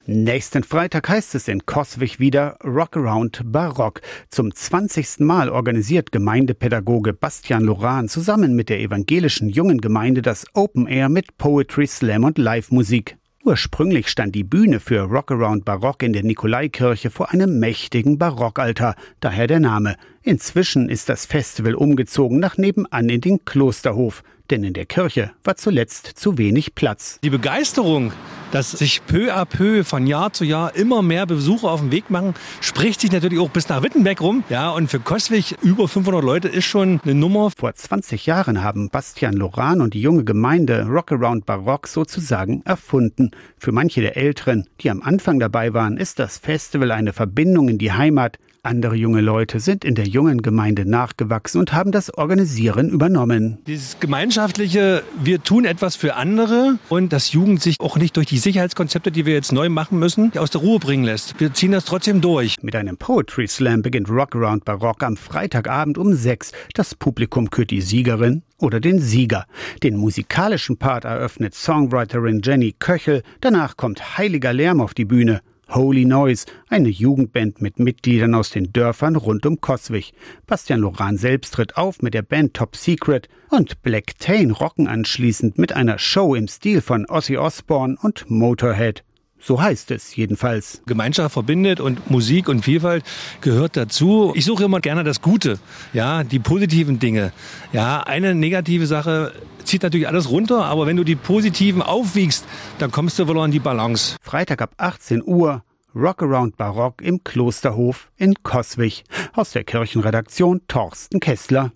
Nächsten Freitag heißt es in Coswig wieder Rockaround Barock. Zum 20. Mal organisiert Gemeindepädagoge Bastian Loran zusammen mit der evangelischen jungen Gemeinde das Open Air mit Poetry Slam und Live-Musik. Ursprünglich stand die Bühne für Rockaround Barock in der Nikolaikirche vor einem mächtigen Barockaltar, daher der Name. Inzwischen ist das Festival umgezogen nach nebenan in den Klosterhof, denn in der Kirche war zuletzt zu wenig Platz. Die Begeisterung, dass sich peu à peu von Jahr zu Jahr immer mehr Besucher auf den Weg machen, spricht sich natürlich auch bis nach Wittenberg rum. Ja, und für Coswig über 500 Leute ist schon eine Nummer. Vor 20 Jahren haben Bastian Loran und die junge Gemeinde Rockaround Barock sozusagen erfunden. Für manche der Älteren, die am Anfang dabei waren, ist das Festival eine Verbindung in die Heimat. Andere junge Leute sind in der jungen Gemeinde nachgewachsen und haben das Organisieren übernommen. Dieses gemeinschaftliche, wir tun etwas für andere und das Jugend sich auch nicht durch die Sicherheitskonzepte, die wir jetzt neu machen müssen, aus der Ruhe bringen lässt. Wir ziehen das trotzdem durch. Mit einem Poetry Slam beginnt Rockaround Barock am Freitagabend um 6. Das Publikum kürt die Siegerin oder den Sieger. Den musikalischen Part eröffnet Songwriterin Jenny Köchel. Danach kommt heiliger Lärm auf die Bühne. Holy Noise, eine Jugendband mit Mitgliedern aus den Dörfern rund um Coswig. Bastian Loran selbst tritt auf mit der Band Top Secret und Black Tane rocken anschließend mit einer Show im Stil von Ozzy Osbourne und Motorhead. So heißt es jedenfalls. Gemeinschaft verbindet und Musik und Vielfalt gehört dazu. Ich suche immer gerne das Gute, ja, die positiven Dinge. Ja, eine negative Sache zieht natürlich alles runter, aber wenn du die positiven aufwiegst, dann kommst du wohl an die Balance. Freitag ab 18 Uhr, Rockaround Barock im Klosterhof in Coswig. Aus der Kirchenredaktion Thorsten Kessler.